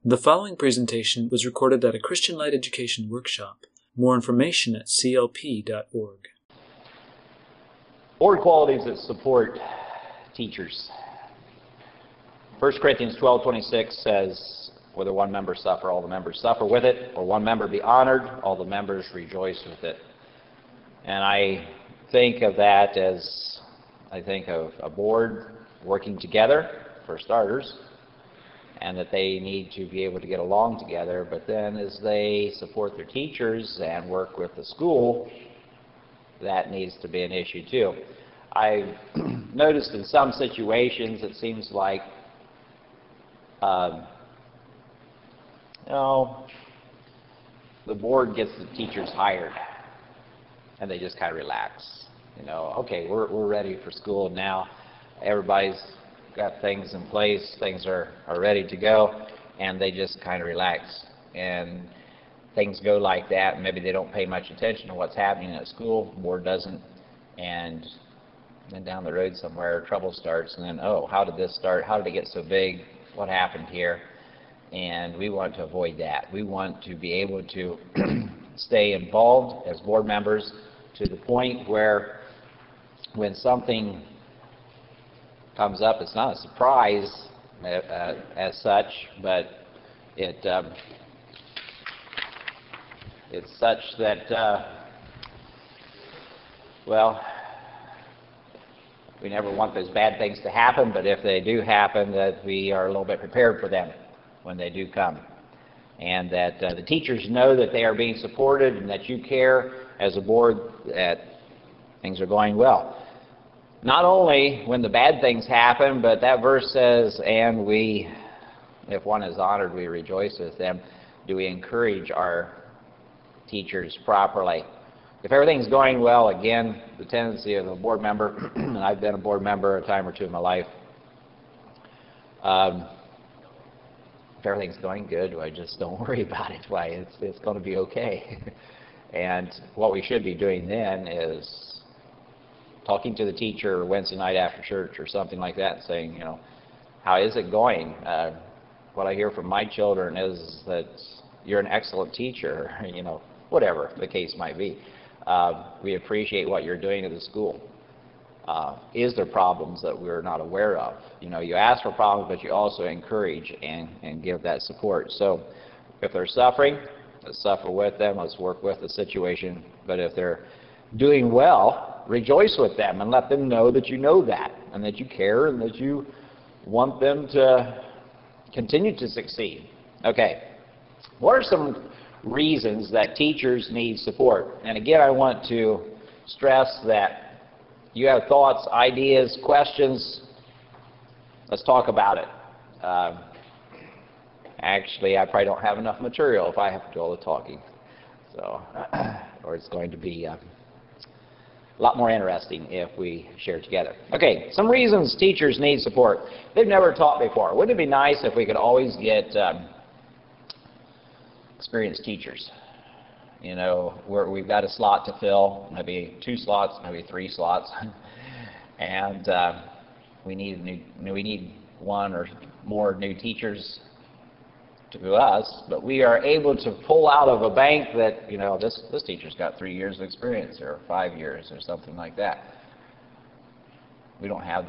The following presentation was recorded at a Christian Light Education workshop. More information at clp.org. Board qualities that support teachers. 1 Corinthians 12:26 says, whether one member suffer, all the members suffer with it, or one member be honored, all the members rejoice with it. And I think of that as, I think of a board working together, for starters, and that they need to be able to get along together, but then as they support their teachers and work with the school, that needs to be an issue too. I've noticed in some situations it seems like the board gets the teachers hired and they just kind of relax. Okay, we're ready for school now. Everybody's got things in place, things are ready to go, and they just kind of relax. And things go like that, and maybe they don't pay much attention to what's happening at school, the board doesn't, and then down the road somewhere trouble starts, and then, oh, how did this start? How did it get so big? What happened here? And we want to avoid that. We want to be able to stay involved as board members to the point where when something comes up, it's not a surprise as such, but it's such that, we never want those bad things to happen, but if they do happen, that we are a little bit prepared for them when they do come. And that the teachers know that they are being supported and that you care as a board that things are going well. Not only when the bad things happen, but that verse says, and we, if one is honored, we rejoice with them. Do we encourage our teachers properly? If everything's going well, again, the tendency of a board member, and I've been a board member a time or two in my life, if everything's going good, I just don't worry about it. Why, it's going to be okay. And what we should be doing then is talking to the teacher Wednesday night after church or something like that, saying, how is it going? What I hear from my children is that you're an excellent teacher, whatever the case might be. We appreciate what you're doing at the school. Is there problems that we're not aware of? You ask for problems, but you also encourage and give that support. So if they're suffering, let's suffer with them, let's work with the situation. But if they're doing well, rejoice with them and let them know that you know that and that you care and that you want them to continue to succeed. Okay, what are some reasons that teachers need support? And again, I want to stress that you have thoughts, ideas, questions. Let's talk about it. Actually, I probably don't have enough material if I have to do all the talking. So, or it's going to be a lot more interesting if we share together. Okay, some reasons teachers need support. They've never taught before. Wouldn't it be nice if we could always get experienced teachers? We've got a slot to fill, maybe 2 slots, maybe 3 slots, and we need 1 or more new teachers to us, but we are able to pull out of a bank that, this teacher's got 3 years of experience or 5 years or something like that. We don't have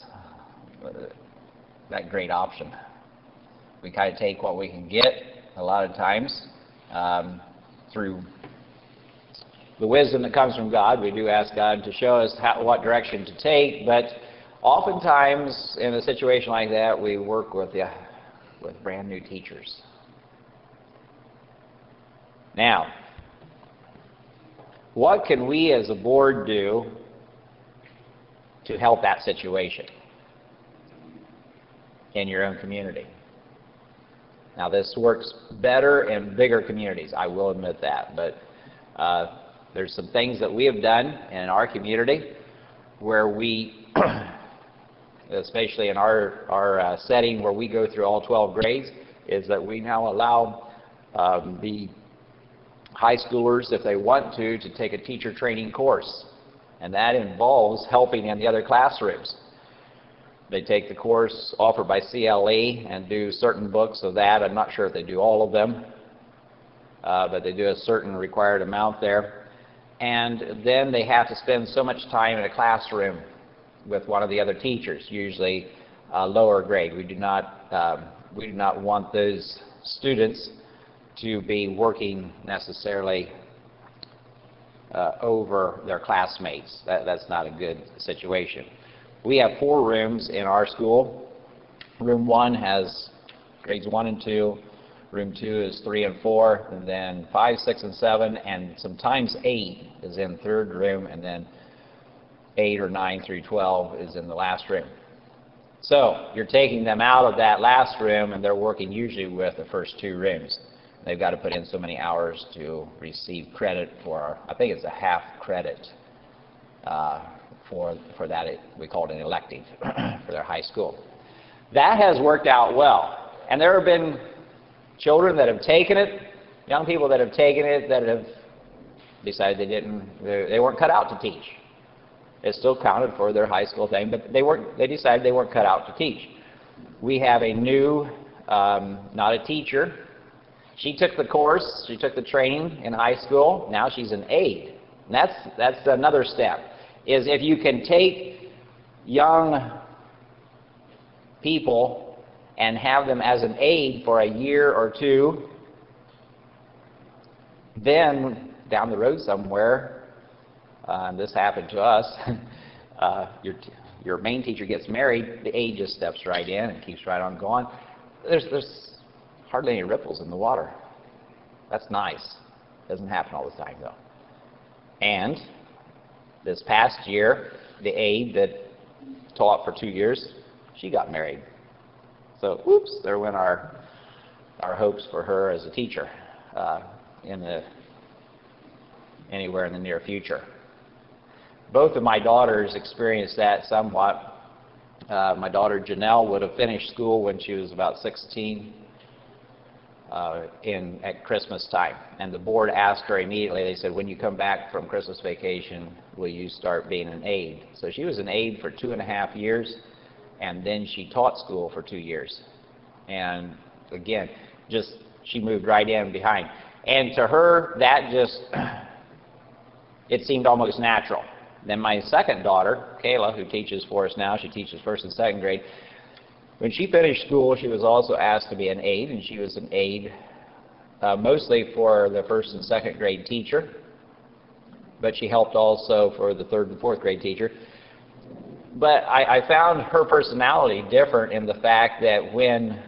that great option. We kind of take what we can get a lot of times through the wisdom that comes from God. We do ask God to show us what direction to take, but oftentimes in a situation like that, we work with brand new teachers. Now, what can we as a board do to help that situation in your own community? Now, this works better in bigger communities, I will admit that, but there's some things that we have done in our community where we especially in our setting where we go through all 12 grades, is that we now allow the high schoolers, if they want to take a teacher training course. And that involves helping in the other classrooms. They take the course offered by CLE and do certain books of that. I'm not sure if they do all of them, but they do a certain required amount there. And then they have to spend so much time in a classroom with one of the other teachers, usually lower grade. We do not want those students to be working necessarily over their classmates. That's not a good situation. We have 4 rooms in our school. Room 1 has grades 1 and 2. Room 2 is 3 and 4, and then 5, 6, and 7, and sometimes 8 is in 3rd room, and then 8 or 9 through 12 is in the last room. So you're taking them out of that last room, and they're working usually with the first 2 rooms. They've got to put in so many hours to receive credit for, I think it's a half credit for that. We call it an elective for their high school. That has worked out well. And there have been children that have taken it, young people that have taken it, that have decided they weren't cut out to teach. It still counted for their high school thing, but they decided they weren't cut out to teach. We have a new, not a teacher. She took the course, she took the training in high school. Now she's an aide. And that's another step, is if you can take young people and have them as an aide for a year or 2, then down the road somewhere, this happened to us, your main teacher gets married, the aide just steps right in and keeps right on going. There's hardly any ripples in the water. That's nice. Doesn't happen all the time, though. And this past year, the aide that taught for 2 years, she got married. So, oops, there went our hopes for her as a teacher anywhere in the near future. Both of my daughters experienced that somewhat. My daughter Janelle would have finished school when she was about 16 at Christmas time. And the board asked her immediately, they said, when you come back from Christmas vacation, will you start being an aide? So she was an aide for 2.5 years, and then she taught school for 2 years. And again, she moved right in behind. And to her, that it seemed almost natural. Then my second daughter, Kayla, who teaches for us now, she teaches 1st and 2nd grade. When she finished school, she was also asked to be an aide, and she was an aide mostly for the 1st and 2nd grade teacher, but she helped also for the 3rd and 4th grade teacher. But I found her personality different in the fact that when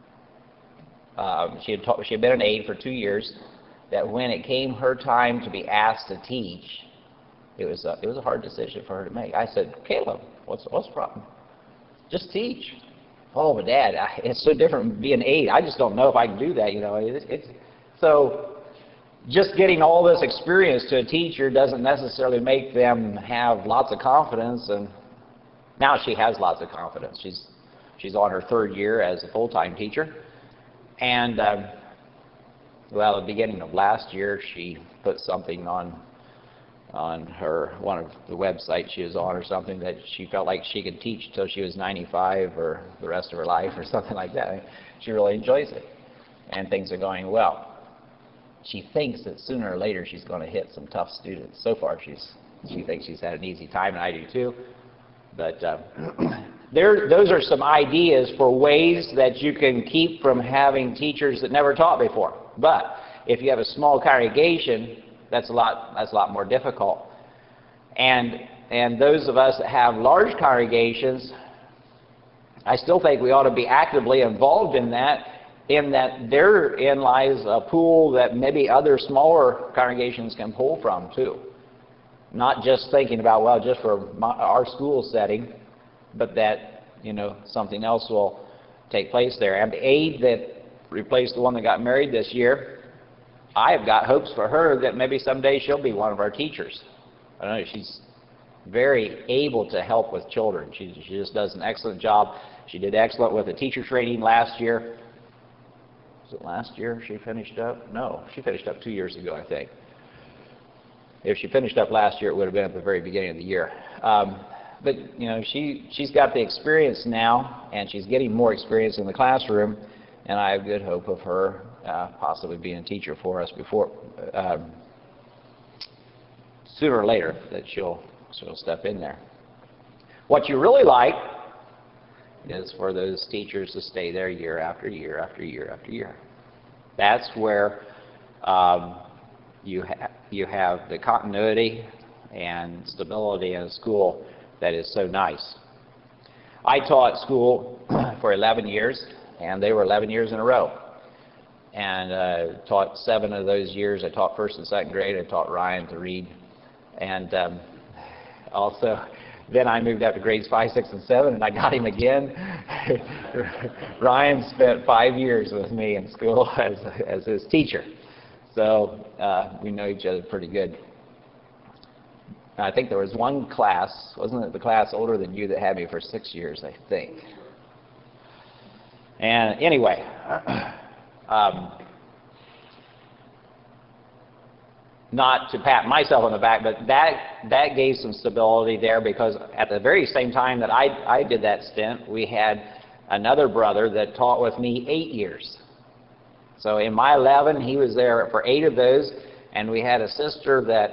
she had been an aide for 2 years, that when it came her time to be asked to teach, it was a hard decision for her to make. I said, Caleb, what's the problem? Just teach. Oh, but Dad, it's so different from being an aide. I just don't know if I can do that. So just getting all this experience to a teacher doesn't necessarily make them have lots of confidence. And now she has lots of confidence. She's on her 3rd year as a full-time teacher. And well, at the beginning of last year, she put something on one of the websites she was on or something that she felt like she could teach until she was 95 or the rest of her life or something like that. She really enjoys it, and things are going well. She thinks that sooner or later she's going to hit some tough students. So far, she thinks she's had an easy time, and I do too. But those are some ideas for ways that you can keep from having teachers that never taught before. But if you have a small congregation, that's a lot more difficult. And those of us that have large congregations, I still think we ought to be actively involved in that therein lies a pool that maybe other smaller congregations can pull from too. Not just thinking about, well, just for our school setting, but that, something else will take place there. And the aide that replaced the one that got married this year, I have got hopes for her that maybe someday she'll be one of our teachers. I don't know, she's very able to help with children. She just does an excellent job. She did excellent with the teacher training last year. Was it last year she finished up? No, she finished up 2 years ago, I think. If she finished up last year, it would have been at the very beginning of the year. but you know, she's got the experience now, and she's getting more experience in the classroom, and I have good hope of her possibly being a teacher for us before sooner or later, that she'll step in there. What you really like is for those teachers to stay there year after year after year after year. That's where you have the continuity and stability in a school that is so nice. I taught school for 11 years, and they were 11 years in a row. And taught 7 of those years. I taught 1st and 2nd grade. I taught Ryan to read. And also, then I moved up to grades 5, 6, and 7, and I got him again. Ryan spent 5 years with me in school as his teacher. So we know each other pretty good. I think there was one class, wasn't it the class older than you, that had me for 6 years, I think. And anyway, not to pat myself on the back, but that gave some stability there, because at the very same time that I did that stint, we had another brother that taught with me 8 years. So in my 11, he was there for 8 of those, and we had a sister that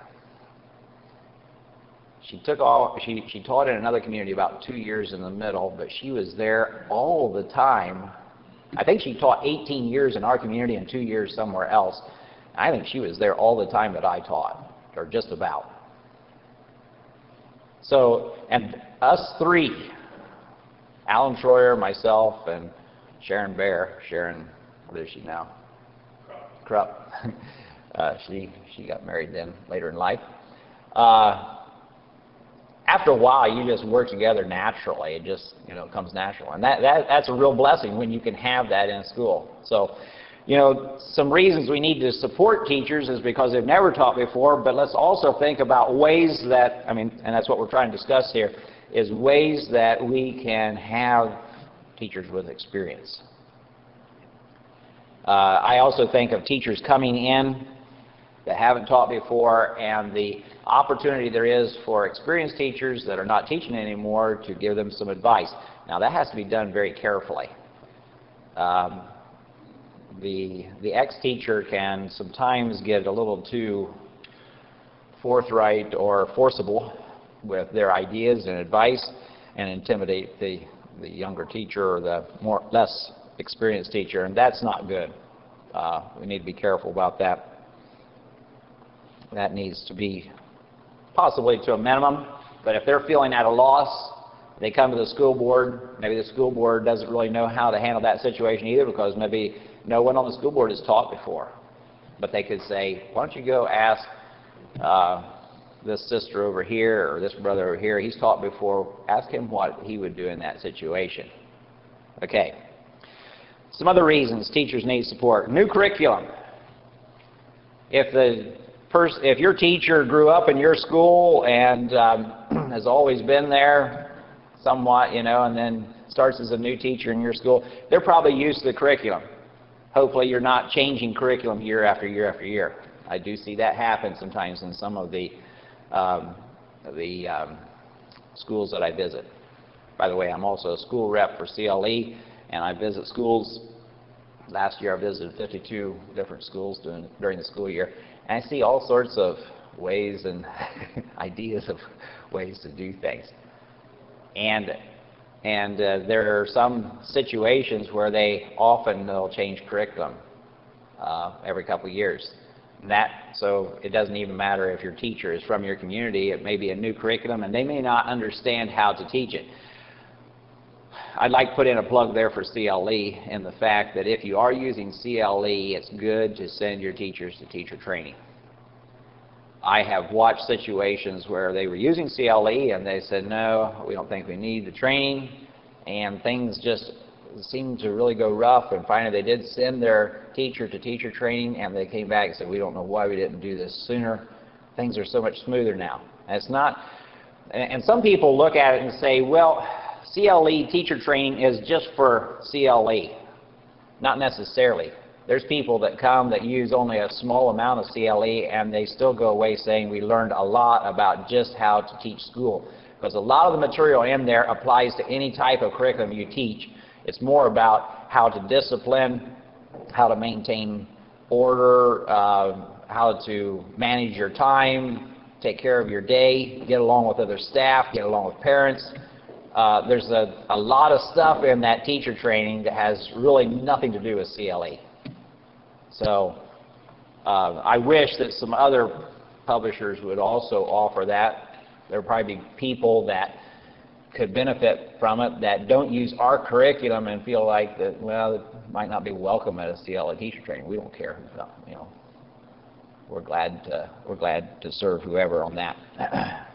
she taught in another community about 2 years in the middle, but she was there all the time. I think she taught 18 years in our community and 2 years somewhere else. I think she was there all the time that I taught, or just about. So, and us 3, Alan Troyer, myself, and Sharon Bear. Sharon, where is she now? Krupp. She got married then later in life. After a while, you just work together naturally. It just, you know, comes natural. And that's a real blessing when you can have that in school. So, you know, some reasons we need to support teachers is because they've never taught before, but let's also think about ways that, and that's what we're trying to discuss here, is ways that we can have teachers with experience. I also think of teachers coming in that haven't taught before, and the opportunity there is for experienced teachers that are not teaching anymore to give them some advice. Now, that has to be done very carefully. The ex-teacher can sometimes get a little too forthright or forcible with their ideas and advice and intimidate the younger teacher or the less experienced teacher, and that's not good. We need to be careful about that. That needs to be possibly to a minimum, but if they're feeling at a loss, they come to the school board. Maybe the school board doesn't really know how to handle that situation either, because maybe no one on the school board has taught before. But they could say, why don't you go ask this sister over here or this brother over here, he's taught before, ask him what he would do in that situation. Okay. Some other reasons teachers need support. New curriculum. If your teacher grew up in your school and has always been there somewhat, you know, and then starts as a new teacher in your school, they're probably used to the curriculum. Hopefully you're not changing curriculum year after year after year. I do see that happen sometimes in some of the schools that I visit. By the way, I'm also a school rep for CLE, and I visit schools. Last year I visited 52 different schools during the school year, and I see all sorts of ways and ideas of ways to do things. And there are some situations where they'll change curriculum every couple of years. So it doesn't even matter if your teacher is from your community. It may be a new curriculum, and they may not understand how to teach it. I'd like to put in a plug there for CLE in the fact that if you are using CLE, it's good to send your teachers to teacher training. I have watched situations where they were using CLE and they said, no, we don't think we need the training, and things just seemed to really go rough, and finally they did send their teacher to teacher training, and they came back and said, we don't know why we didn't do this sooner. Things are so much smoother now. And it's not, and some people look at it and say, well, CLE teacher training is just for CLE. Not necessarily. There's people that come that use only a small amount of CLE, and they still go away saying we learned a lot about just how to teach school. because a lot of the material in there applies to any type of curriculum you teach. It's more about how to discipline, how to maintain order, how to manage your time, take care of your day, get along with other staff, get along with parents. There's a lot of stuff in that teacher training that has really nothing to do with CLE. So I wish that some other publishers would also offer that. There would probably be people that could benefit from it that don't use our curriculum and feel like that, well, it might not be welcome at a CLE teacher training. We don't care. You know, we're glad to serve whoever on that.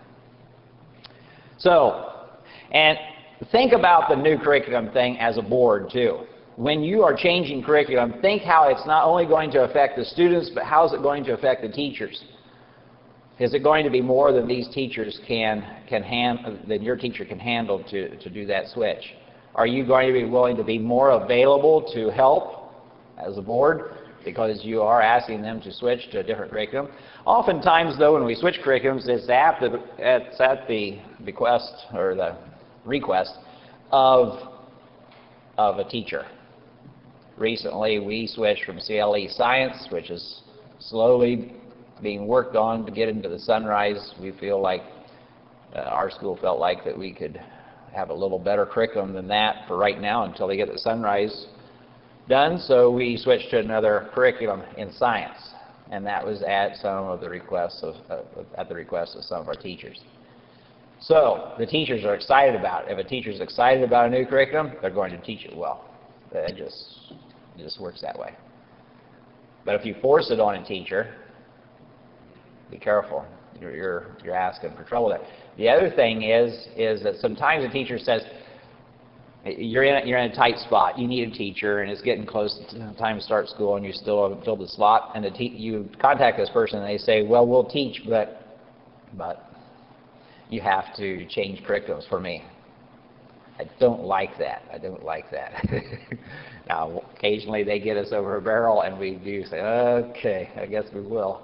So, and think about the new curriculum thing as a board too. When you are changing curriculum, think how it's not only going to affect the students, but how is it going to affect the teachers? Is it going to be more than these teachers than your teacher can handle to do that switch? Are you going to be willing to be more available to help as a board because you are asking them to switch to a different curriculum? Oftentimes, though, when we switch curriculums, it's at the bequest or the request of a teacher. Recently, we switched from CLE Science, which is slowly being worked on to get into the Sunrise. We feel like our school felt like that we could have a little better curriculum than that for right now until they get the Sunrise done. So we switched to another curriculum in science, and that was at some of the requests at the request of some of our teachers. So the teachers are excited about it. If a teacher's excited about a new curriculum, they're going to teach it well. It just works that way. But if you force it on a teacher, be careful. You're asking for trouble there. The other thing is that sometimes a teacher says, you're in a tight spot. You need a teacher, and it's getting close to time to start school, and you still haven't filled the slot. And you contact this person, and they say, well, we'll teach, but you have to change curriculums for me. I don't like that. I don't like that. Now, occasionally they get us over a barrel, and we do say, okay, I guess we will.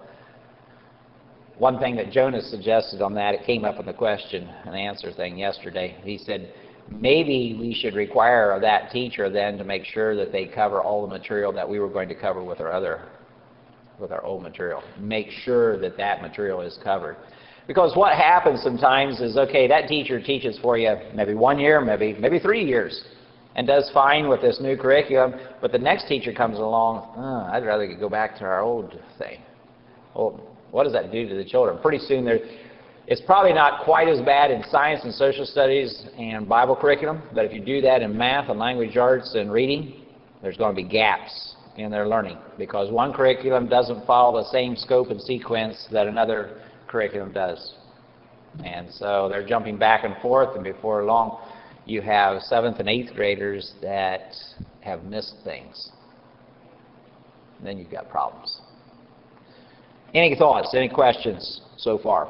One thing that Jonas suggested on that, it came up in the question and answer thing yesterday. He said, maybe we should require that teacher then to make sure that they cover all the material that we were going to cover with our old material. Make sure that that material is covered. Because what happens sometimes is, okay, that teacher teaches for you maybe 1 year, maybe 3 years, and does fine with this new curriculum, but the next teacher comes along, I'd rather go back to our old thing. Well, what does that do to the children? Pretty soon it's probably not quite as bad in science and social studies and Bible curriculum, but if you do that in math and language arts and reading, there's going to be gaps in their learning because one curriculum doesn't follow the same scope and sequence that another curriculum does. And so they're jumping back and forth, and before long you have 7th and 8th graders that have missed things. And then you've got problems. Any thoughts, any questions so far?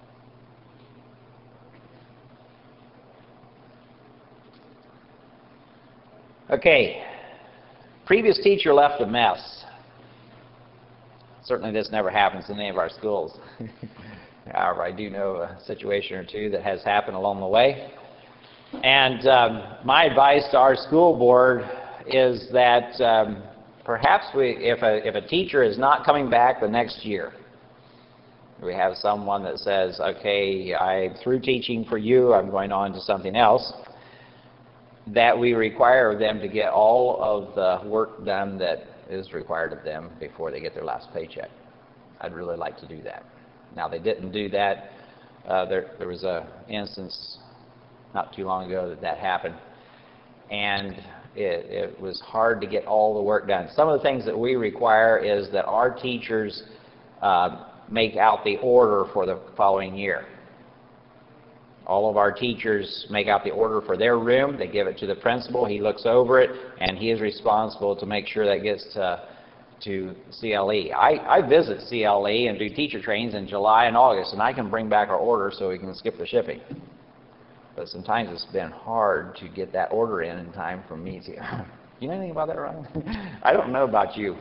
Okay, previous teacher left a mess. Certainly this never happens in any of our schools. However, I do know a situation or two that has happened along the way. And my advice to our school board is that perhaps if a teacher is not coming back the next year, we have someone that says, okay, I'm through teaching for you, I'm going on to something else, that we require them to get all of the work done that is required of them before they get their last paycheck. I'd really like to do that. Now, they didn't do that. There was an instance not too long ago that happened, and it was hard to get all the work done. Some of the things that we require is that our teachers make out the order for the following year. All of our teachers make out the order for their room. They give it to the principal. He looks over it, and he is responsible to make sure that gets to CLE. I visit CLE and do teacher trainings in July and August, and I can bring back our order so we can skip the shipping. But sometimes it's been hard to get that order in time for me to... You know anything about that, Ryan? I don't know about you.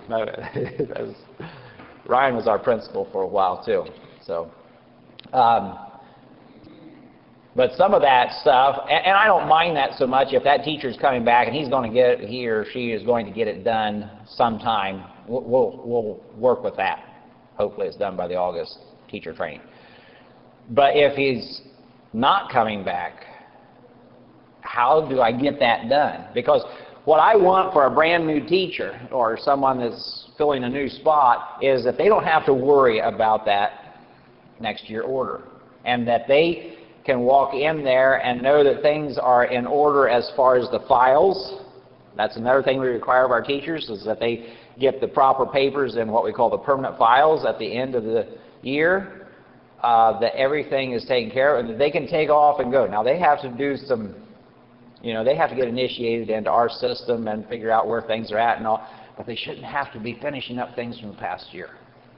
Ryan was our principal for a while, too. So, but But some of that stuff, and I don't mind that so much if that teacher's coming back and he or she is going to get it done sometime, we'll work with that. Hopefully it's done by the August teacher training. But if he's not coming back, how do I get that done? Because what I want for a brand new teacher or someone that's filling a new spot is that they don't have to worry about that next year order, and that they can walk in there and know that things are in order as far as the files. That's another thing we require of our teachers, is that they get the proper papers in what we call the permanent files at the end of the year, that everything is taken care of, and that they can take off and go. Now they have to do some, they have to get initiated into our system and figure out where things are at and all, but they shouldn't have to be finishing up things from the past year.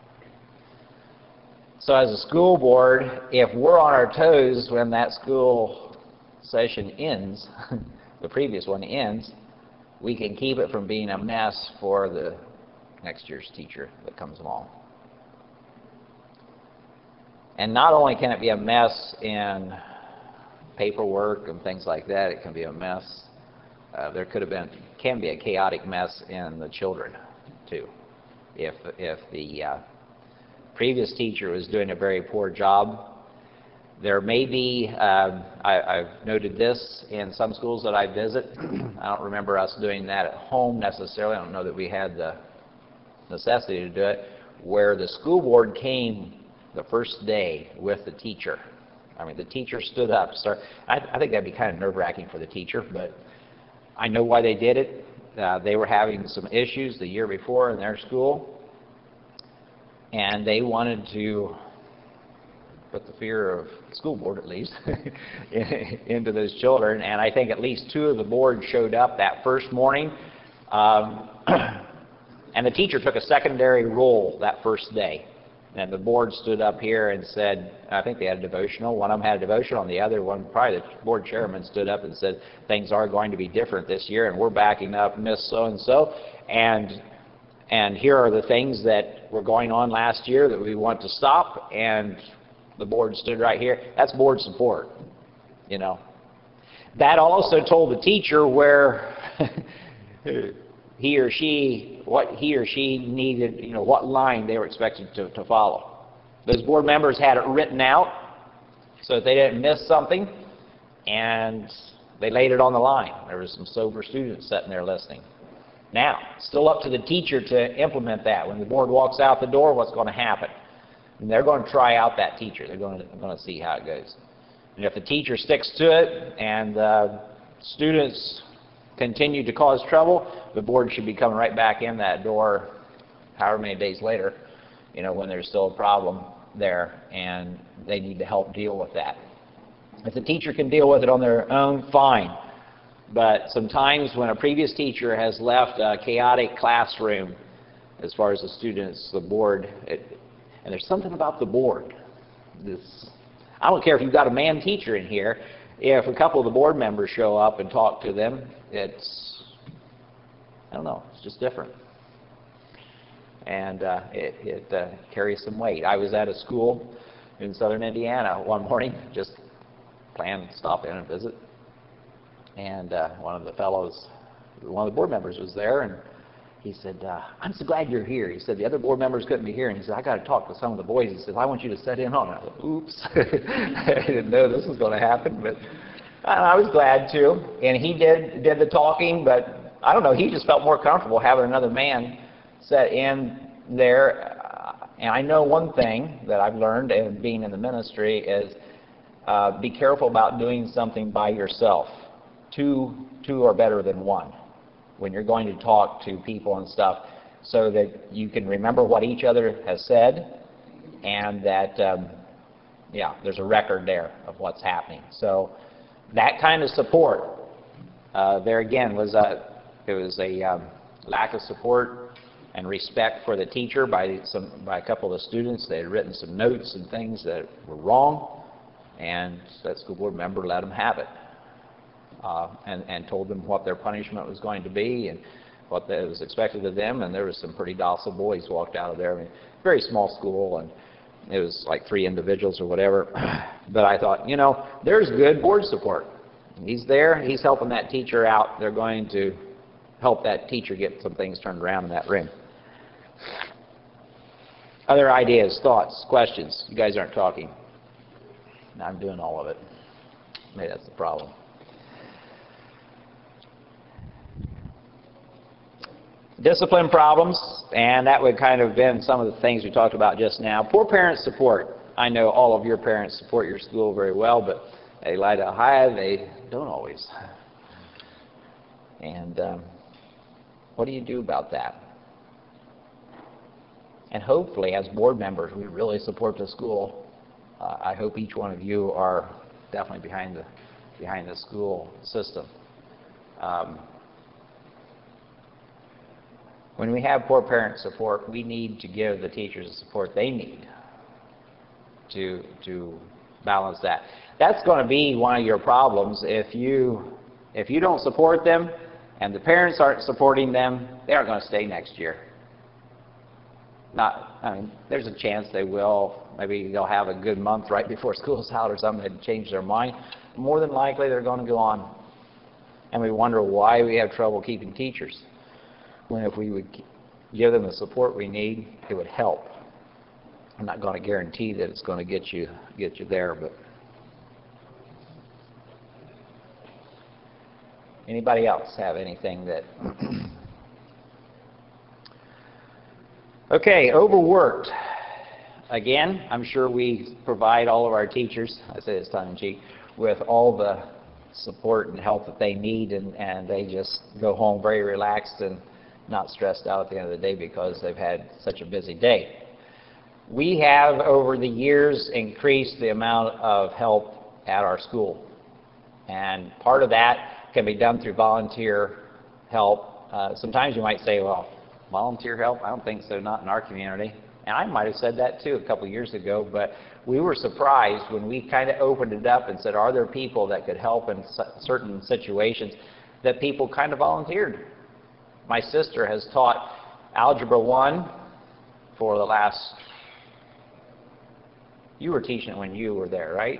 So as a school board, if we're on our toes when that school session ends, the previous one ends, we can keep it from being a mess for the next year's teacher that comes along. And not only can it be a mess in paperwork and things like that, it can be a mess. Can be a chaotic mess in the children too. If the previous teacher was doing a very poor job, there may be, I've noted this in some schools that I visit. I don't remember us doing that at home necessarily. I don't know that we had the necessity to do it, where the school board came the first day with the teacher. I mean, the teacher stood up. I think that'd be kind of nerve-wracking for the teacher, but I know why they did it. They were having some issues the year before in their school, and they wanted to put the fear of the school board, at least, into those children. And I think at least 2 of the board showed up that first morning. And the teacher took a secondary role that first day. And the board stood up here and said, I think they had a devotional. One of them had a devotional, and the other one, probably the board chairman, stood up and said, things are going to be different this year, and we're backing up Miss So-and-so. And here are the things that were going on last year that we want to stop. And the board stood right here. That's board support, That also told the teacher where what he or she needed, what line they were expected to follow. Those board members had it written out so that they didn't miss something, and they laid it on the line. There was some sober students sitting there listening. Now, it's still up to the teacher to implement that. When the board walks out the door, what's going to happen? And they're going to try out that teacher. They're going to see how it goes. And if the teacher sticks to it and students continue to cause trouble, the board should be coming right back in that door however many days later, when there's still a problem there, and they need to help deal with that. If the teacher can deal with it on their own, fine. But sometimes when a previous teacher has left a chaotic classroom, as far as the students, the board, and there's something about the board. I don't care if you've got a man teacher in here. If a couple of the board members show up and talk to them, it's just different. And it carries some weight. I was at a school in southern Indiana one morning, just planned to stop in and visit. And one of the board members was there, and he said, I'm so glad you're here. He said, the other board members couldn't be here. And he said, I got to talk to some of the boys. He said, I want you to sit in on it. I thought, oops. I didn't know this was going to happen, but I was glad to. And he did the talking, but I don't know, he just felt more comfortable having another man sit in there. And I know one thing that I've learned in being in the ministry is be careful about doing something by yourself. Two are better than one when you're going to talk to people and stuff, so that you can remember what each other has said, and that there's a record there of what's happening. So that kind of support there again was a lack of support and respect for the teacher by a couple of the students. They had written some notes and things that were wrong, and that school board member let them have it. And told them what their punishment was going to be and what was expected of them, and there was some pretty docile boys walked out of there. I mean, very small school, It was like 3 individuals or whatever. But I thought, you know, there's good board support. He's there. He's helping that teacher out. They're going to help that teacher get some things turned around in that room. Other ideas, thoughts, questions? You guys aren't talking. I'm doing all of it. Maybe that's the problem. Discipline problems, and that would kind of have been some of the things we talked about just now. Poor parent support. I know all of your parents support your school very well, but they lie to high, they don't always. And what do you do about that? And hopefully, as board members, we really support the school. I hope each one of you are definitely behind the school system. When we have poor parent support, we need to give the teachers the support they need to balance that. That's going to be one of your problems if you don't support them and the parents aren't supporting them. They aren't going to stay next year. There's a chance they will. Maybe they'll have a good month right before school's out or something and change their mind. More than likely, they're going to go on. And we wonder why we have trouble keeping teachers. When if we would give them the support we need, it would help. I'm not going to guarantee that it's going to get you there, but anybody else have anything that? Okay, overworked. Again, I'm sure we provide all of our teachers, I say this tongue in cheek, with all the support and help that they need, and they just go home very relaxed and not stressed out at the end of the day because they've had such a busy day. We have, over the years, increased the amount of help at our school. And part of that can be done through volunteer help. Sometimes you might say, well, volunteer help? I don't think so, not in our community. And I might have said that too a couple years ago, but we were surprised when we kind of opened it up and said, are there people that could help in certain situations, that people kind of volunteered. My sister has taught Algebra 1 for the last, you were teaching it when you were there, right?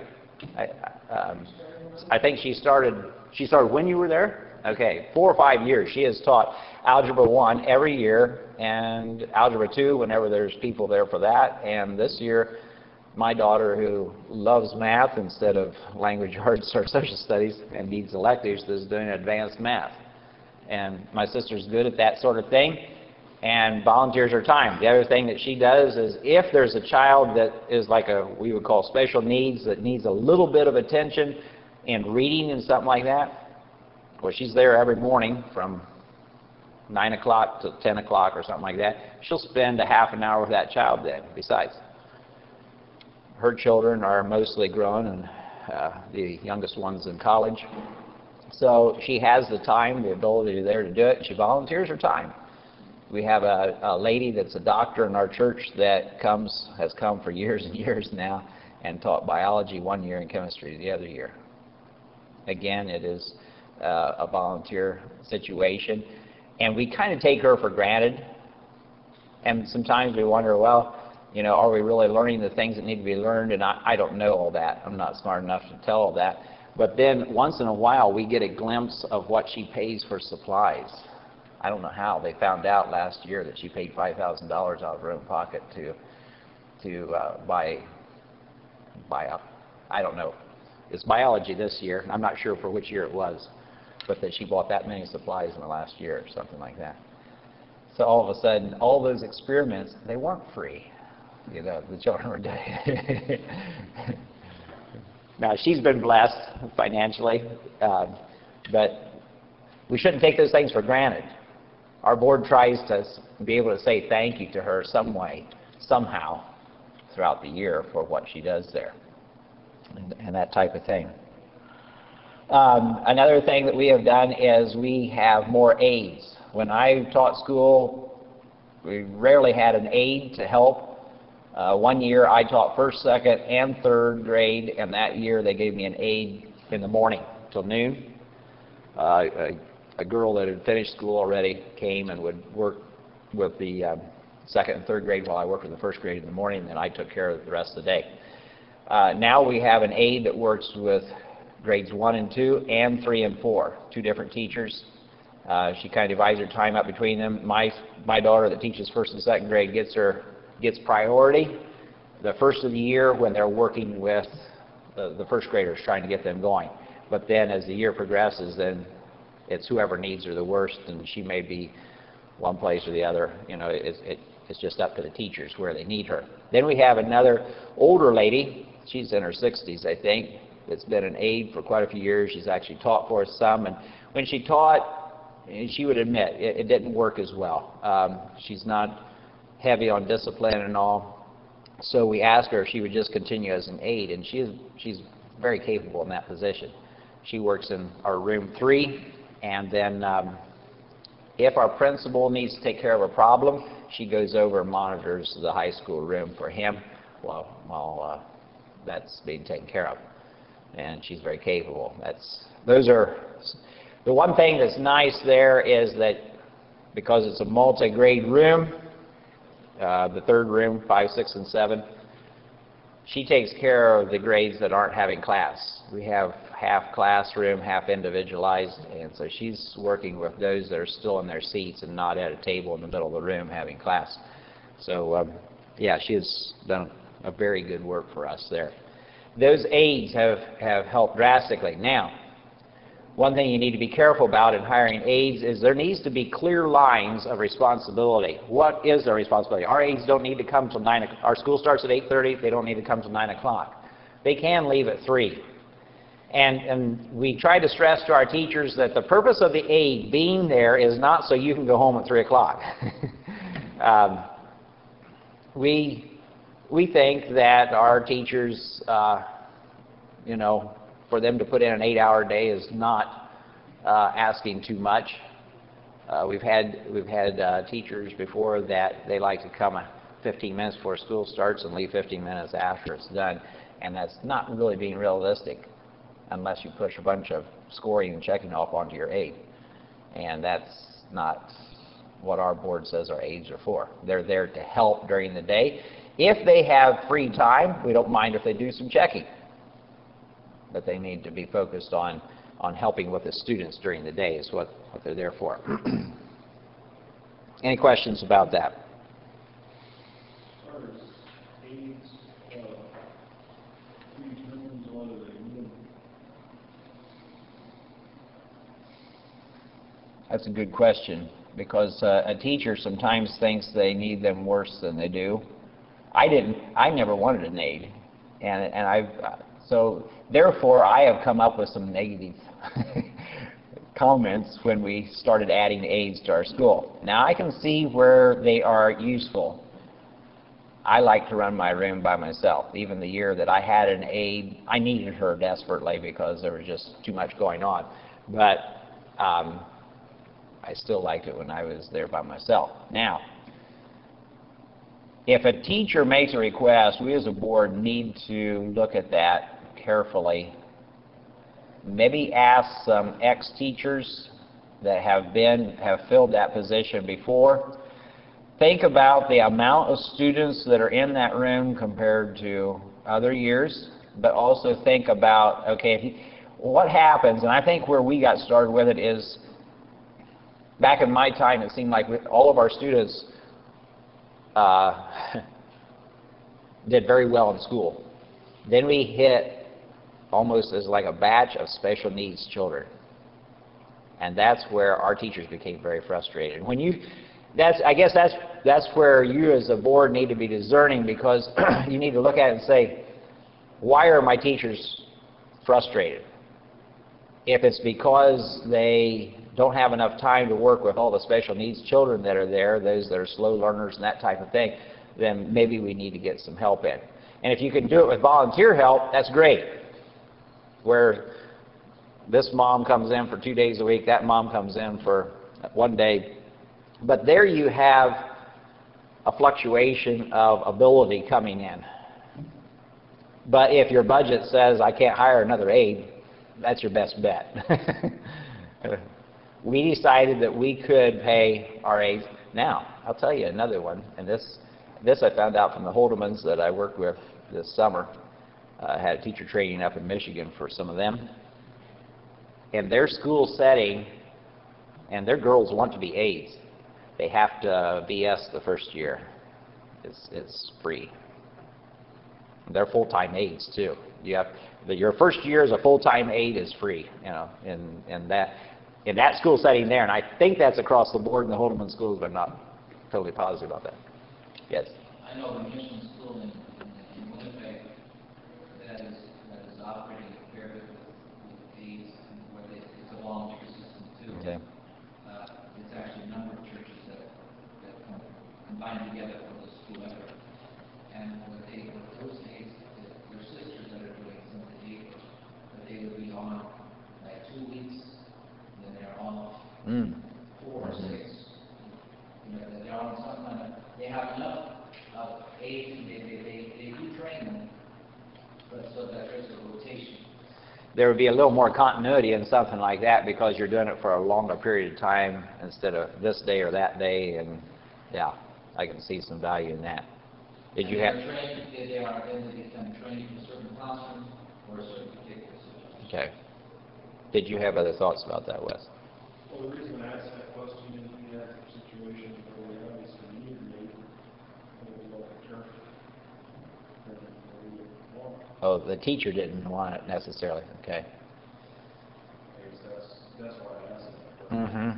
I think she started when you were there? Okay, 4 or 5 years. She has taught Algebra 1 every year, and Algebra 2 whenever there's people there for that. And this year, my daughter, who loves math instead of language arts or social studies and needs electives, is doing advanced math. And my sister's good at that sort of thing, and volunteers her time. The other thing that she does is if there's a child that is like we would call special needs, that needs a little bit of attention in reading and something like that, well, she's there every morning from 9 o'clock to 10 o'clock or something like that. She'll spend a half an hour with that child then, besides. Her children are mostly grown, and the youngest one's in college. So she has the time, the ability there to do it. She volunteers her time. We have a lady that's a doctor in our church that has come for years and years now and taught biology 1 year and chemistry the other year. Again, it is a volunteer situation. And we kind of take her for granted. And sometimes we wonder, well, are we really learning the things that need to be learned? And I don't know all that. I'm not smart enough to tell all that. But then once in a while we get a glimpse of what she pays for supplies. I don't know how. They found out last year that she paid $5,000 out of her own pocket to buy I don't know. It's biology this year. I'm not sure for which year it was, but that she bought that many supplies in the last year or something like that. So all of a sudden, all those experiments, they weren't free. The children were doing. Now, she's been blessed financially, but we shouldn't take those things for granted. Our board tries to be able to say thank you to her some way, somehow, throughout the year for what she does there, and that type of thing. Another thing that we have done is we have more aides. When I taught school, we rarely had an aide to help. 1 year I taught first, second, and third grade, and that year they gave me an aide in the morning till noon. A girl that had finished school already came and would work with the second and third grade while I worked with the first grade in the morning, and then I took care of the rest of the day. Now we have an aide that works with grades 1 and 2 and 3 and 4, 2 different teachers. She kind of divides her time up between them. My daughter that teaches first and second grade gets priority the first of the year when they're working with the first graders, trying to get them going. But then as the year progresses, then it's whoever needs her the worst, and she may be one place or the other. You know, it's just up to the teachers where they need her. Then we have another older lady. She's in her 60s, I think. That's been an aide for quite a few years. She's actually taught for us some, and when she taught, she would admit it didn't work as well. She's not heavy on discipline and all, so we asked her if she would just continue as an aide, and she's very capable in that position. She works in our room 3, and then if our principal needs to take care of a problem, she goes over and monitors the high school room for him while that's being taken care of. And she's very capable. Those are the one thing that's nice there is that because it's a multi-grade room, the third room, 5, 6, and 7, she takes care of the grades that aren't having class. We have half classroom, half individualized, and so she's working with those that are still in their seats and not at a table in the middle of the room having class. So yeah, she has done a very good work for us there. Those aides have helped drastically. Now, one thing you need to be careful about in hiring aides is there needs to be clear lines of responsibility. What is their responsibility? Our aides don't need to come till 9 o'clock. Our school starts at 8:30. They don't need to come till 9 o'clock. They can leave at 3. And we try to stress to our teachers that the purpose of the aide being there is not so you can go home at 3 o'clock. We think that our teachers, you know, for them to put in an 8-hour day is not asking too much. We've had teachers before that they like to come 15 minutes before school starts and leave 15 minutes after it's done, and that's not really being realistic unless you push a bunch of scoring and checking off onto your aide, and that's not what our board says our aides are for. They're there to help during the day. If they have free time, we don't mind if they do some checking, but they need to be focused on helping with the students during the day is what they're there for. Any questions about that? That's a good question, because a teacher sometimes thinks they need them worse than they do. I never wanted an aide, and so therefore I have come up with some negative comments when we started adding aides to our school. Now I can see where they are useful. I like to run my room by myself. Even the year that I had an aide, I needed her desperately because there was just too much going on. But I still liked it when I was there by myself. Now, if a teacher makes a request, we as a board need to look at that carefully. Maybe ask some ex-teachers that have filled that position before. Think about the amount of students that are in that room compared to other years, but also think about, okay, what happens, and I think where we got started with it is, back in my time, it seemed like all of our students did very well in school. Then we hit almost as like a batch of special needs children, and that's where our teachers became very frustrated. I guess that's where you as a board need to be discerning, because you need to look at it and say, why are my teachers frustrated? If it's because they don't have enough time to work with all the special needs children that are there, those that are slow learners and that type of thing, then maybe we need to get some help in. And if you can do it with volunteer help, that's great. Where this mom comes in for 2 days a week, that mom comes in for 1 day. But there you have a fluctuation of ability coming in. But if your budget says, I can't hire another aide, that's your best bet. We decided that we could pay our aides. Now, I'll tell you another one, and this I found out from the Holdemans that I worked with this summer. I had teacher training up in Michigan for some of them. In their school setting, and their girls want to be aides, they have to BS the first year. It's free. They're full-time aides too. Your first year as a full-time aide is free, in that school setting there, and I think that's across the board in the Holdeman schools, but I'm not totally positive about that. Yes. I know the mission school in Winnipeg that is operating very with aides, and it's a volunteer system too. Okay. It's actually a number of churches that combine together for the school effort. And with those aides, their sisters that are doing some of the aid work, but they would be on like 2 weeks, and then they're off 4 or 6. They're on some kind of, they have enough of aides, and they do train them, but so that there's a rotation. There would be a little more continuity in something like that because you're doing it for a longer period of time instead of this day or that day, and yeah, I can see some value in that. Did you have? They are then they become trained in certain classrooms or a certain particular situation. Okay. Did you have other thoughts about that, Wes? Well, the reason I asked that question is we had a situation where we obviously needed an aide in the local church. Oh, the teacher didn't want it necessarily. Okay. That's why I asked that question.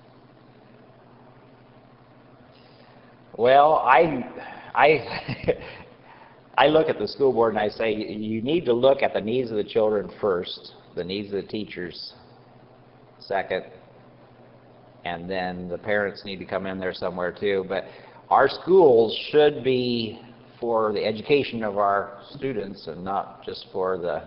Well, I look at the school board and I say you need to look at the needs of the children first, the needs of the teachers second, and then the parents need to come in there somewhere too. But our schools should be for the education of our students and not just for the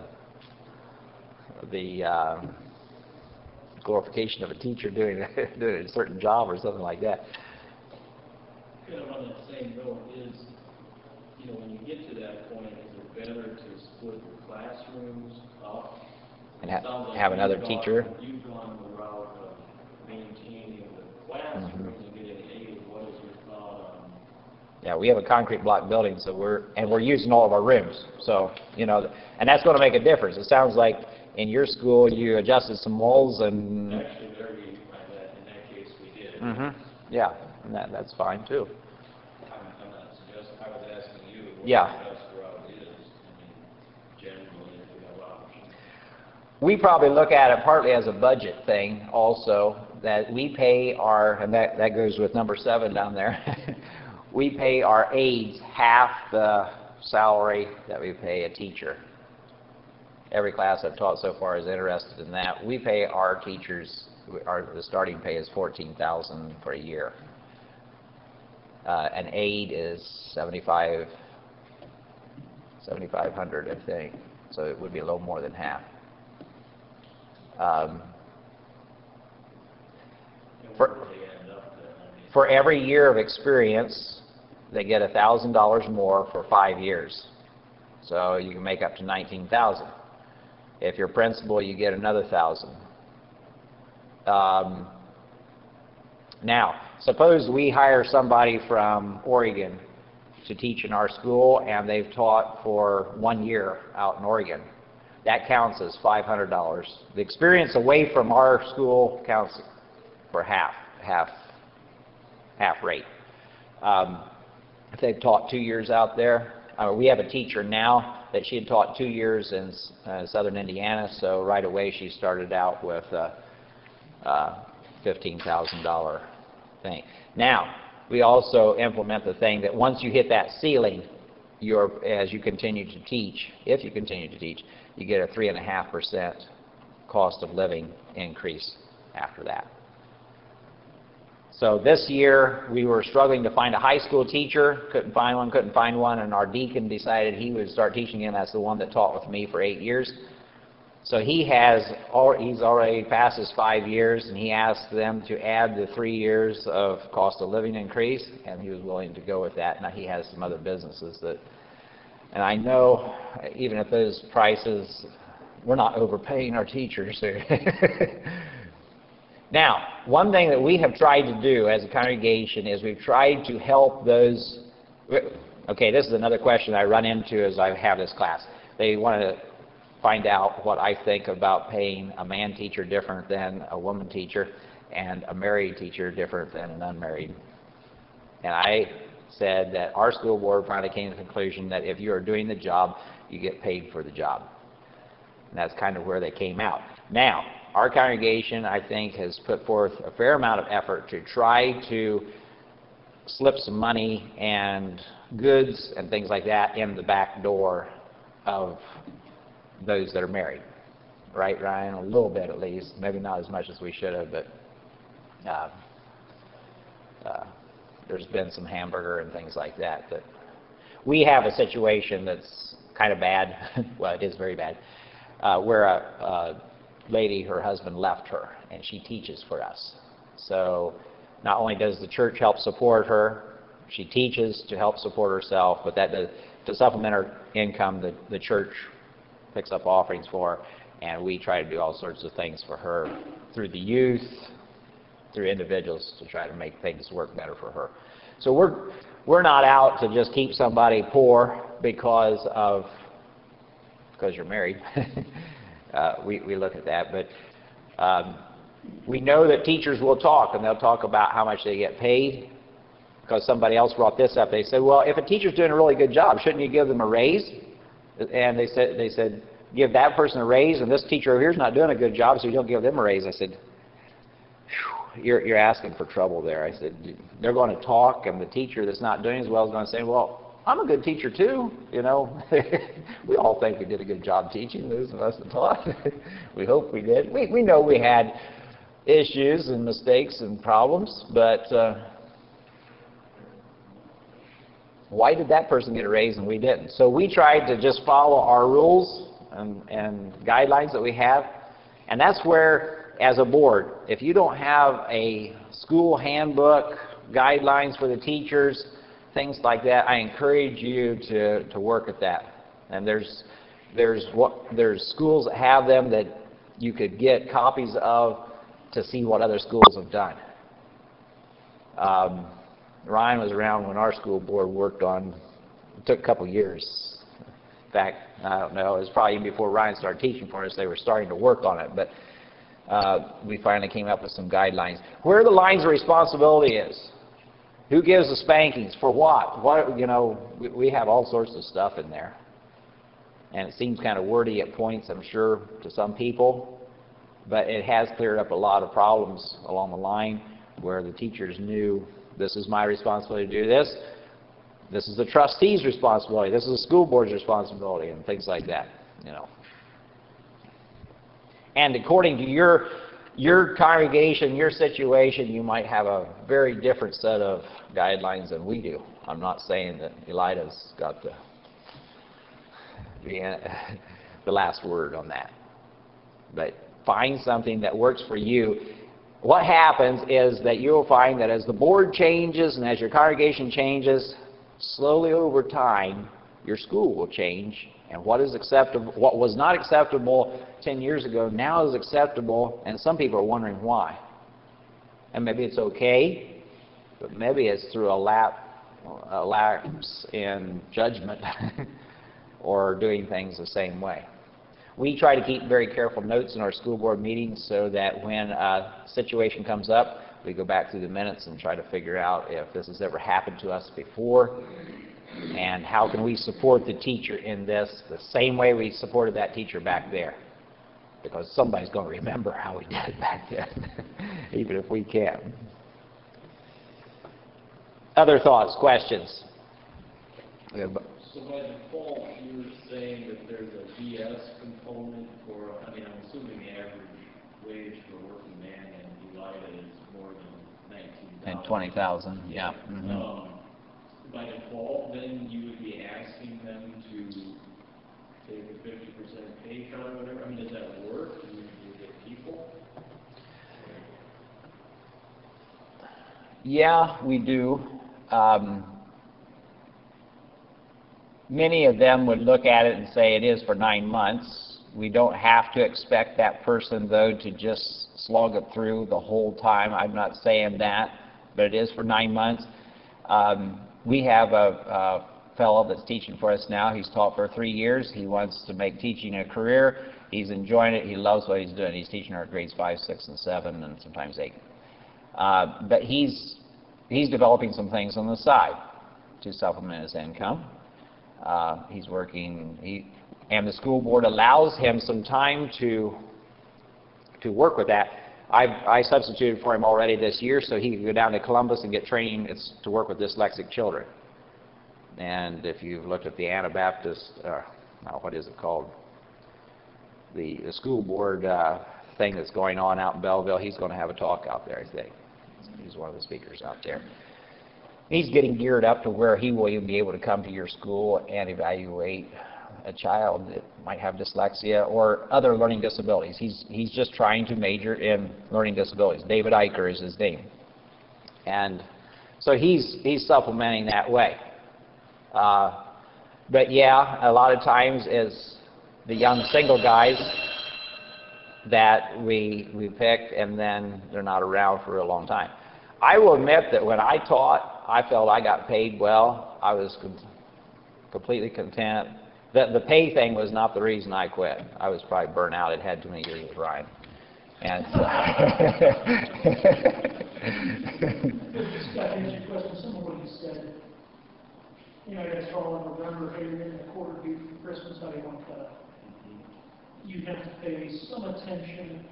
glorification of a teacher doing a certain job or something like that. Kind of on that same note is, when you get to that point, is it better to split the classrooms up And have another teacher? You've gone the route of maintaining the classrooms and getting aid. What is your thought on? Yeah, we have a concrete block building, so we're using all of our rooms. So, and that's going to make a difference. It sounds like in your school you adjusted some walls and... Actually, in that case we did. Yeah, and that's fine too. I'm not suggesting, I was asking you what Yeah. the best route is. Generally, if we have options. We probably look at it partly as a budget thing also, that we pay and that goes with number 7 down there. We pay our aides half the salary that we pay a teacher. Every class I've taught so far is interested in that. We pay our teachers, the starting pay is $14,000 for a year. An aide is $7,500, I think. So it would be a little more than half. For every year of experience, they get $1,000 more for 5 years. So you can make up to $19,000. If you're principal, you get another $1,000. Now, suppose we hire somebody from Oregon to teach in our school, and they've taught for 1 year out in Oregon. That counts as $500. The experience away from our school counts for half rate. If they've taught 2 years out there, we have a teacher now that she had taught 2 years in southern Indiana, so right away she started out with a $15,000 thing. Now, we also implement the thing that once you hit that ceiling, as you continue to teach, if you continue to teach, you get a 3.5% cost of living increase after that. So this year, we were struggling to find a high school teacher, couldn't find one, and our deacon decided he would start teaching him. That's the one that taught with me for 8 years. So he's already passed his 5 years, and he asked them to add the 3 years of cost of living increase, and he was willing to go with that. Now he has some other businesses and I know even at those prices, we're not overpaying our teachers. Now, one thing that we have tried to do as a congregation is we've tried to help those. Okay, this is another question I run into as I have this class. They want to find out what I think about paying a man teacher different than a woman teacher and a married teacher different than an unmarried. And I said that our school board finally came to the conclusion that if you are doing the job, you get paid for the job. And that's kind of where they came out. Now, our congregation, I think, has put forth a fair amount of effort to try to slip some money and goods and things like that in the back door of those that are married. Right, Ryan? A little bit at least. Maybe not as much as we should have, but there's been some hamburger and things like that. But we have a situation that's kind of bad. Well, it is very bad. Where a lady, her husband left her, and she teaches for us. So not only does the church help support her, she teaches to help support herself, but that to supplement her income, the church picks up offerings for her, and we try to do all sorts of things for her through the youth, through individuals to try to make things work better for her. So we're not out to just keep somebody poor because you're married. We look at that, but we know that teachers will talk, and they'll talk about how much they get paid, because somebody else brought this up. They said, well, if a teacher's doing a really good job, shouldn't you give them a raise? And they said, give that person a raise, and this teacher over here is not doing a good job, so you don't give them a raise. I said, you're asking for trouble there. I said, they're going to talk, and the teacher that's not doing as well is going to say, well, I'm a good teacher too, you know. We all think we did a good job teaching, those of us that taught. We hope we did. We know we had issues and mistakes and problems, but why did that person get a raise and we didn't? So we tried to just follow our rules and guidelines that we have, and that's where, as a board, if you don't have a school handbook, guidelines for the teachers, things like that, I encourage you to work at that. And there's schools that have them that you could get copies of to see what other schools have done. Ryan was around when our school board worked on, it took a couple years. In fact, I don't know, it was probably even before Ryan started teaching for us, they were starting to work on it, but we finally came up with some guidelines. Where the lines of responsibility is. Who gives the spankings? For what? What, you know, we have all sorts of stuff in there. And it seems kind of wordy at points, I'm sure, to some people. But it has cleared up a lot of problems along the line where the teachers knew, this is my responsibility to do this. This is the trustee's responsibility. This is the school board's responsibility, and things like that, you know. And according to your congregation, your situation, you might have a very different set of guidelines than we do. I'm not saying that Elida's got the last word on that. But find something that works for you. What happens is that you'll find that as the board changes and as your congregation changes, slowly over time, your school will change. And what is acceptable, what was not acceptable 10 years ago, now is acceptable, and some people are wondering why. And maybe it's okay, but maybe it's through a lapse in judgment or doing things the same way. We try to keep very careful notes in our school board meetings so that when a situation comes up, we go back through the minutes and try to figure out if this has ever happened to us before, and how can we support the teacher in this the same way we supported that teacher back there. Because somebody's going to remember how we did it back then, even if we can't. Other thoughts, questions? So by default, you're saying that there's a BS component for, I mean, I'm assuming the average wage for a working man in Elida is more than $19,000. And 20,000, yeah. Mm-hmm. By default, then you would be asking them to take a 50% pay cut or whatever? I mean, does that work? Do you get people? Yeah, we do. Many of them would look at it and say it is for 9 months, We don't have to expect that person, though, to just slog it through the whole time. I'm not saying that, but it is for 9 months. We have a fellow that's teaching for us now. He's taught for 3 years. He wants to make teaching a career. He's enjoying it. He loves what he's doing. He's teaching our grades 5, 6, and 7, and sometimes 8. But he's developing some things on the side to supplement his income. He's working, and the school board allows him some time to work with that. I substituted for him already this year so he could go down to Columbus and get training to work with dyslexic children. And if you've looked at the Anabaptist, what is it called? The school board thing that's going on out in Belleville, he's going to have a talk out there, I think. He's one of the speakers out there. He's getting geared up to where he will even be able to come to your school and evaluate a child that might have dyslexia or other learning disabilities. He's just trying to major in learning disabilities. David Eicher is his name. And so he's supplementing that way. But yeah, a lot of times it's the young single guys that we pick, and then they're not around for a long time. I will admit that when I taught, I felt I got paid well. I was completely content. The pay thing was not the reason I quit. I was probably burnt out. I'd had too many years with Ryan. And so Scott, answer your question. Some of what you said, you know, that's all in November, hey, you're in the quarter due for Christmas, how do you want that? You have to pay some attention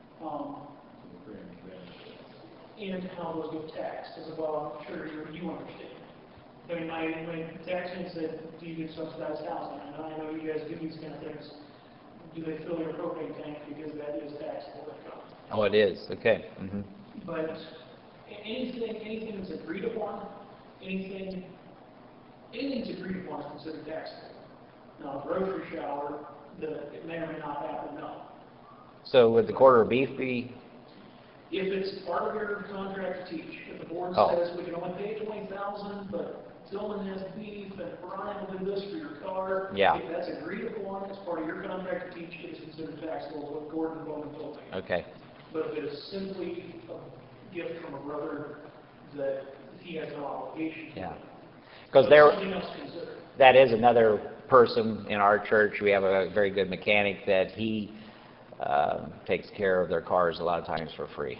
and how those get taxed as well. I'm sure you understand. I mean, my tax man said, do you get subsidized housing? And I know you guys do these kind of things. Do they fill your propane tank because that is taxable income? oh, it is. Okay. Mm-hmm. But anything that's agreed upon, anything that's agreed upon is considered taxable. Now, a grocery shower, it may or may not happen, no. So would the quarter of beef be? If it's part of your contract to teach, if the board says we can only pay $20,000, but Tillman has beef and Brian will do this for your car, yeah. If that's agreed upon as part of your contract to teach, it is considered taxable, is what Gordon Bowman told me. Okay. But if it is simply a gift from a brother that he has no obligation to, yeah. Because something else to consider. That is another person in our church. We have a very good mechanic that he takes care of their cars a lot of times for free.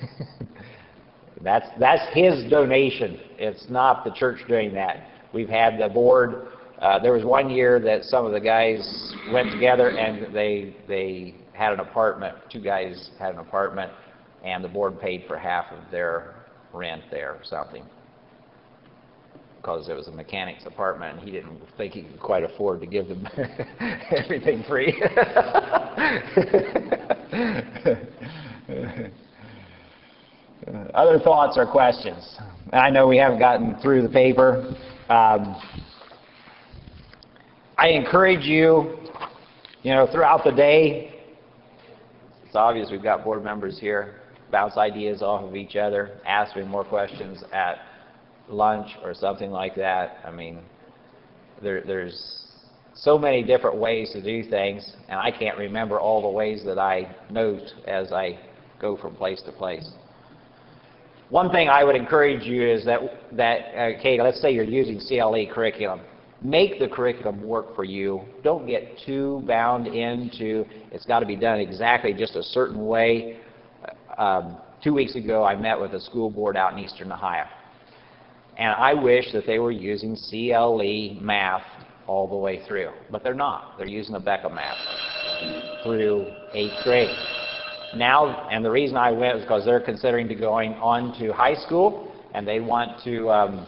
That's his donation. It's not the church doing that. We've had the board. There was one year that some of the guys went together and they had an apartment. 2 guys had an apartment, and the board paid for half of their rent there or something, because it was a mechanic's apartment and he didn't think he could quite afford to give them everything free. Other thoughts or questions? I know we haven't gotten through the paper. I encourage you, throughout the day, it's obvious we've got board members here, bounce ideas off of each other, ask me more questions at lunch or something like that. I mean, there's so many different ways to do things, and I can't remember all the ways that I note as I go from place to place. One thing I would encourage you is that okay, let's say you're using CLE curriculum. Make the curriculum work for you. Don't get too bound into it's got to be done exactly just a certain way. 2 weeks ago, I met with a school board out in Eastern Ohio. And I wish that they were using CLE math all the way through. But they're not. They're using the Becker math through 8th grade. Now, and the reason I went is because they're considering going on to high school, and they want to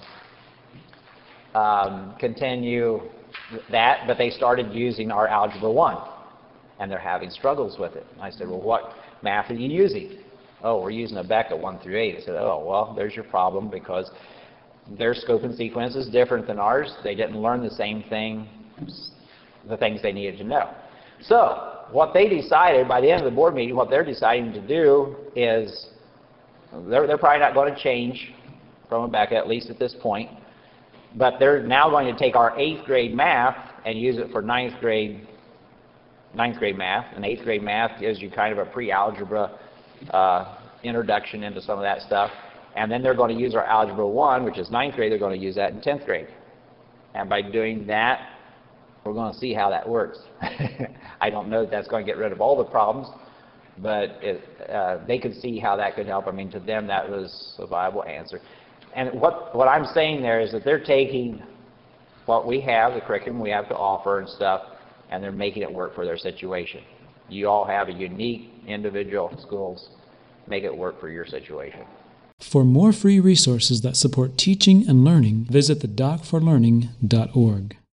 continue that, but they started using our Algebra 1, and they're having struggles with it. And I said, well, what math are you using? Oh, we're using a Becker 1 through 8. I said, oh, well, there's your problem, because their scope and sequence is different than ours. They didn't learn the same thing, the things they needed to know. So what they decided, by the end of the board meeting, what they're deciding to do is, they're probably not going to change from Rebecca, at least at this point, but they're now going to take our 8th grade math and use it for 9th grade ninth grade math, and 8th grade math gives you kind of a pre-algebra introduction into some of that stuff. And then they're going to use our Algebra 1, which is ninth grade. They're going to use that in 10th grade. And by doing that, we're going to see how that works. I don't know that that's going to get rid of all the problems, but they could see how that could help. I mean, to them, that was a viable answer. And what I'm saying there is that they're taking what we have, the curriculum we have to offer and stuff, and they're making it work for their situation. You all have a unique individual schools. Make it work for your situation. For more free resources that support teaching and learning, visit thedoc4learning.org.